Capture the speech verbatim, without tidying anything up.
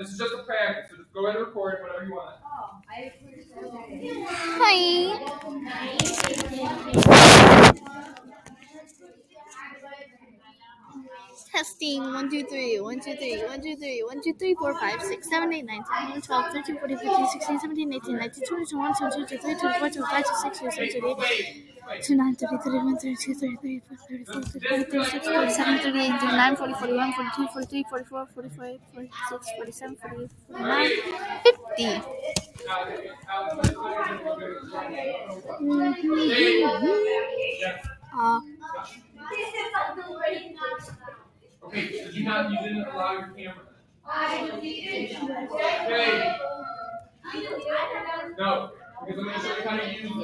This is just a practice, so just go ahead and record whatever you want. Hi. Testing one two three one two three one two three one two three four five six seven eight nine ten eleven twelve thirteen fourteen fifteen sixteen seventeen eighteen nineteen twenty twenty-one twenty-two twenty-three twenty-four twenty-five twenty-six twenty-seven twenty-eight twenty-nine thirty thirty-one thirty-two thirty-three thirty-four thirty-five thirty-six thirty-seven thirty-eight thirty-nine forty forty-one forty-two forty-three forty-four forty-five forty-six forty-seven forty-eight forty-nine fifty. Uh, Okay, did you not, you didn't allow your camera? Okay. No, because I'm going to show you how to use it.